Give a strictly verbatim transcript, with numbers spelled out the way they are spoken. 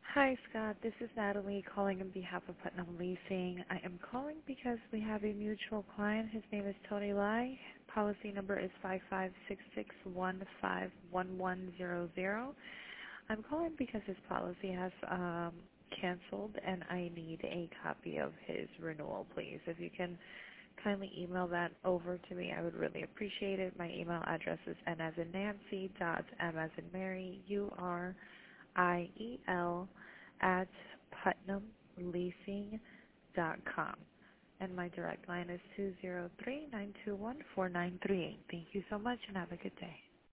Hi, Scott. This is Natalie calling on behalf of Putnam Leasing. I am calling because we have a mutual client. His name is Tony Lai. Policy number is five five six six one five one one zero zero. I'm calling because his policy has um, canceled and I need a copy of his renewal, please. If you can kindly email that over to me, I would really appreciate it. My email address is N as in Nancy dot M as in Mary, U R I E L at putnam leasing dot com. And my direct line is two zero three, nine two one, four nine three eight. Thank you so much and have a good day.